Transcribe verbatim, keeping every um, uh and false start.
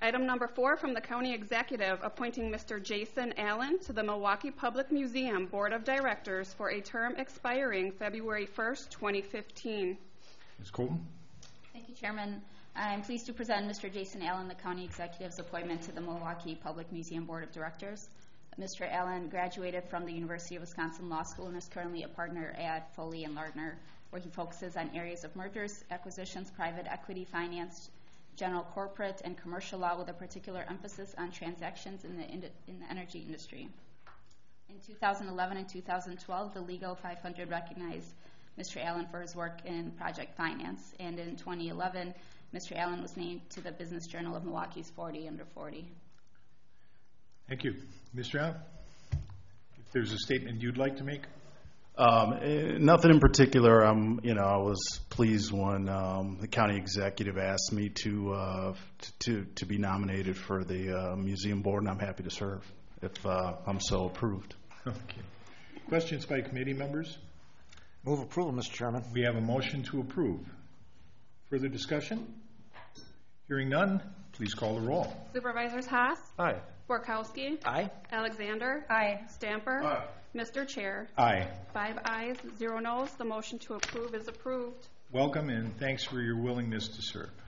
Item number four from the County Executive, appointing Mister Jason Allen to the Milwaukee Public Museum Board of Directors for a term expiring February first, twenty fifteen. Miz Colton. Thank you, Chairman. I'm pleased to present Mister Jason Allen, the County Executive's appointment to the Milwaukee Public Museum Board of Directors. Mister Allen graduated from the University of Wisconsin Law School and is currently a partner at Foley and Lardner, where he focuses on areas of mergers, acquisitions, private equity finance, general corporate, and commercial law, with a particular emphasis on transactions in the, in the energy industry. In two thousand eleven and two thousand twelve, the Legal five hundred recognized Mister Allen for his work in project finance, and in twenty eleven, Mister Allen was named to the Business Journal of Milwaukee's forty under forty. Thank you. Mister Allen, if there's a statement you'd like to make? Um, eh, nothing in particular. Um, you know, I was pleased when um, the county executive asked me to uh, to to be nominated for the uh, museum board, and I'm happy to serve if uh, I'm so approved. Okay. Questions by committee members? Move approval, Mister Chairman. We have a motion to approve. Further discussion? Hearing none, please call the roll. Supervisors Haas, Aye. Borkowski, Aye. Alexander, Aye. Stamper, Aye. Mister Chair. Aye. Five ayes, zero noes. The motion to approve is approved. Welcome and thanks for your willingness to serve.